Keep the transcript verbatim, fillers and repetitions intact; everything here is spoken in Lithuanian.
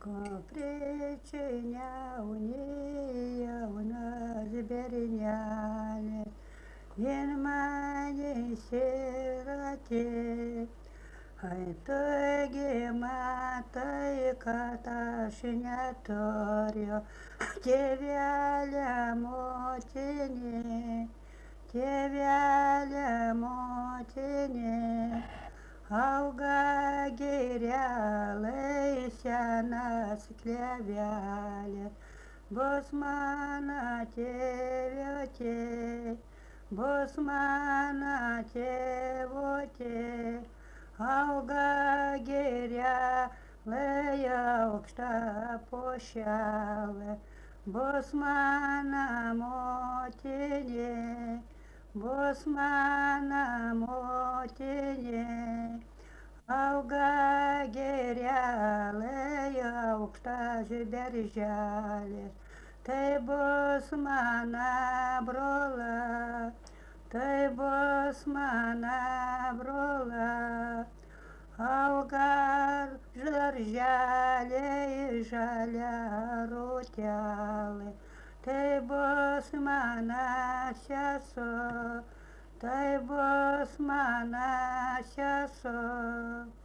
Ko pricina unia una zbernjale, vien mani sirate, ai togi matai katašinetorio, tėvelė motinė, tėvelė motinė. Auga girelai senas klevelė, bus mano tėviotė, bus mano tėvotė. Auga girelai aukšta pušelė, bus mano motinė, bus mano motinė. Auga girelai aukštas berželis, tai bus mano brola, tai bus mano brola. Auga darželiai žalia rūtelė, tai bus mano sesuo, tai bus mano sesuo.